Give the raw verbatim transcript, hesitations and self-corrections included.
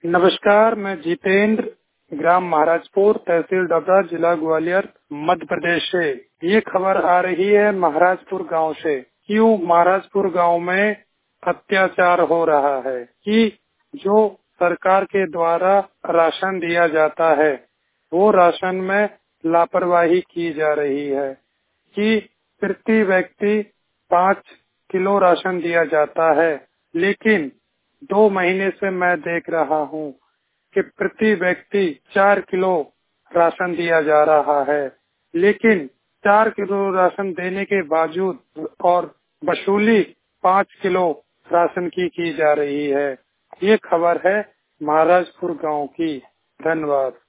नमस्कार, मैं जितेंद्र, ग्राम महाराजपुर, तहसील डबरा, जिला ग्वालियर, मध्य प्रदेश से। ये खबर आ रही है महाराजपुर गांव से। क्यों महाराजपुर गांव में अत्याचार हो रहा है कि जो सरकार के द्वारा राशन दिया जाता है वो राशन में लापरवाही की जा रही है कि प्रति व्यक्ति पाँच किलो राशन दिया जाता है, लेकिन दो महीने से मैं देख रहा हूँ कि प्रति व्यक्ति चार किलो राशन दिया जा रहा है, लेकिन चार किलो राशन देने के बावजूद और वसूली पाँच किलो राशन की की जा रही है। ये खबर है महाराजपुर गांव की। धन्यवाद।